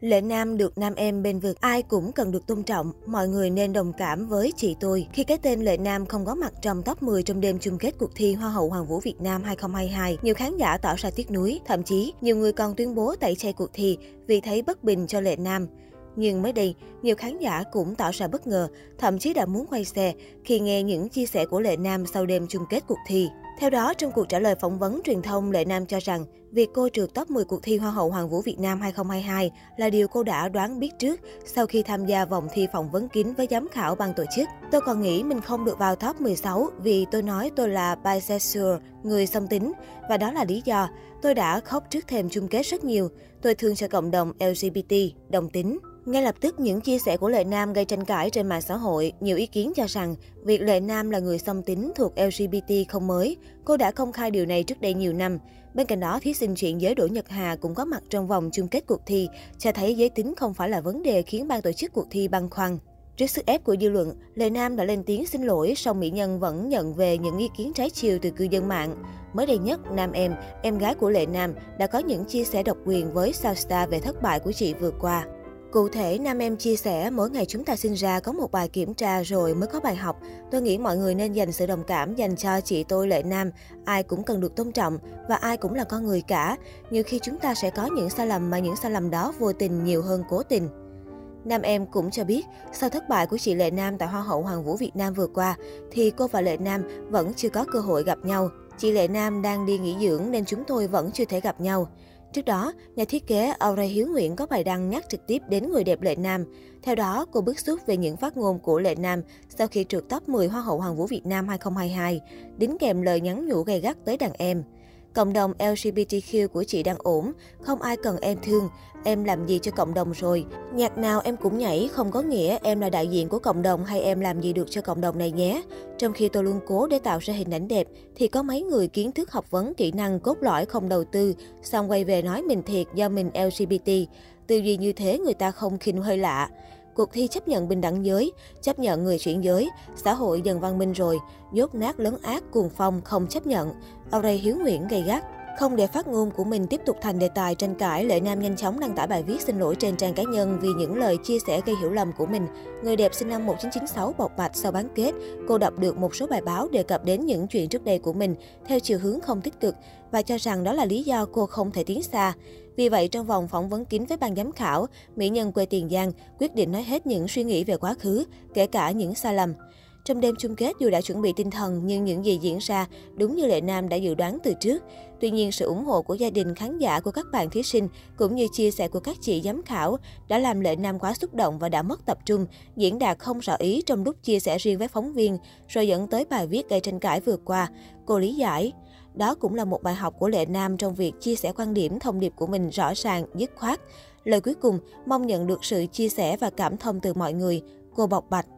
Lệ Nam được nam em bên vực, ai cũng cần được tôn trọng, mọi người nên đồng cảm với chị tôi. Khi cái tên Lệ Nam không có mặt trong top 10 trong đêm chung kết cuộc thi Hoa hậu Hoàn vũ Việt Nam 2022, nhiều khán giả tỏ ra tiếc nuối, thậm chí nhiều người còn tuyên bố tẩy chay cuộc thi vì thấy bất bình cho Lệ Nam. Nhưng mới đây, nhiều khán giả cũng tỏ ra bất ngờ, thậm chí đã muốn quay xe khi nghe những chia sẻ của Lệ Nam sau đêm chung kết cuộc thi. Theo đó, trong cuộc trả lời phỏng vấn truyền thông, Lệ Nam cho rằng việc cô trượt top 10 cuộc thi Hoa hậu Hoàn vũ Việt Nam 2022 là điều cô đã đoán biết trước sau khi tham gia vòng thi phỏng vấn kín với giám khảo ban tổ chức. Tôi còn nghĩ mình không được vào top 16 vì tôi nói tôi là bisexual, người song tính, và đó là lý do. Tôi đã khóc trước thềm chung kết rất nhiều. Tôi thương cho cộng đồng LGBT, đồng tính. Ngay lập tức, những chia sẻ của Lệ Nam gây tranh cãi trên mạng xã hội. Nhiều ý kiến cho rằng việc Lệ Nam là người song tính thuộc LGBT không mới. Cô đã công khai điều này trước đây nhiều năm. Bên cạnh đó, thí sinh chuyển giới Đỗ Nhật Hà cũng có mặt trong vòng chung kết cuộc thi, cho thấy giới tính không phải là vấn đề khiến ban tổ chức cuộc thi băn khoăn. Trước sức ép của dư luận, Lệ Nam đã lên tiếng xin lỗi, song mỹ nhân vẫn nhận về những ý kiến trái chiều từ cư dân mạng. Mới đây nhất, nam em gái của Lệ Nam, đã có những chia sẻ độc quyền với sao star về thất bại của chị vừa qua. Cụ thể, nam em chia sẻ, mỗi ngày chúng ta sinh ra có một bài kiểm tra rồi mới có bài học. Tôi nghĩ mọi người nên dành sự đồng cảm dành cho chị tôi Lệ Nam. Ai cũng cần được tôn trọng và ai cũng là con người cả. Nhiều khi chúng ta sẽ có những sai lầm mà những sai lầm đó vô tình nhiều hơn cố tình. Nam em cũng cho biết, sau thất bại của chị Lệ Nam tại Hoa hậu Hoàn vũ Việt Nam vừa qua, thì cô và Lệ Nam vẫn chưa có cơ hội gặp nhau. Chị Lệ Nam đang đi nghỉ dưỡng nên chúng tôi vẫn chưa thể gặp nhau. Trước đó, nhà thiết kế Audrey Hiếu Nguyễn có bài đăng nhắc trực tiếp đến người đẹp Lệ Nam. Theo đó, cô bức xúc về những phát ngôn của Lệ Nam sau khi trượt top 10 Hoa hậu Hoàn vũ Việt Nam 2022, đính kèm lời nhắn nhủ gay gắt tới đàn em. Cộng đồng LGBTQ của chị đang ổn, không ai cần em thương, em làm gì cho cộng đồng rồi. Nhạc nào em cũng nhảy, không có nghĩa em là đại diện của cộng đồng hay em làm gì được cho cộng đồng này nhé. Trong khi tôi luôn cố để tạo ra hình ảnh đẹp, thì có mấy người kiến thức học vấn kỹ năng cốt lõi không đầu tư, xong quay về nói mình thiệt do mình LGBT. Tư duy như thế người ta không khinh hơi lạ. Cuộc thi chấp nhận bình đẳng giới, chấp nhận người chuyển giới, xã hội dần văn minh rồi, dốt nát lấn át cuồng phong không chấp nhận. Audrey Hiếu Nguyễn gay gắt. Không để phát ngôn của mình tiếp tục thành đề tài tranh cãi, Lệ Nam nhanh chóng đăng tải bài viết xin lỗi trên trang cá nhân vì những lời chia sẻ gây hiểu lầm của mình. Người đẹp sinh năm 1996 bộc bạch sau bán kết, cô đọc được một số bài báo đề cập đến những chuyện trước đây của mình theo chiều hướng không tích cực và cho rằng đó là lý do cô không thể tiến xa. Vì vậy, trong vòng phỏng vấn kín với ban giám khảo, mỹ nhân quê Tiền Giang quyết định nói hết những suy nghĩ về quá khứ, kể cả những sai lầm. Trong đêm chung kết, dù đã chuẩn bị tinh thần nhưng những gì diễn ra đúng như Lệ Nam đã dự đoán từ trước. Tuy nhiên, sự ủng hộ của gia đình, khán giả của các bạn thí sinh cũng như chia sẻ của các chị giám khảo đã làm Lệ Nam quá xúc động và đã mất tập trung, diễn đạt không rõ ý trong lúc chia sẻ riêng với phóng viên, rồi dẫn tới bài viết gây tranh cãi vừa qua. Cô lý giải. Đó cũng là một bài học của Lệ Nam trong việc chia sẻ quan điểm, thông điệp của mình rõ ràng, dứt khoát. Lời cuối cùng, mong nhận được sự chia sẻ và cảm thông từ mọi người, cô bộc bạch.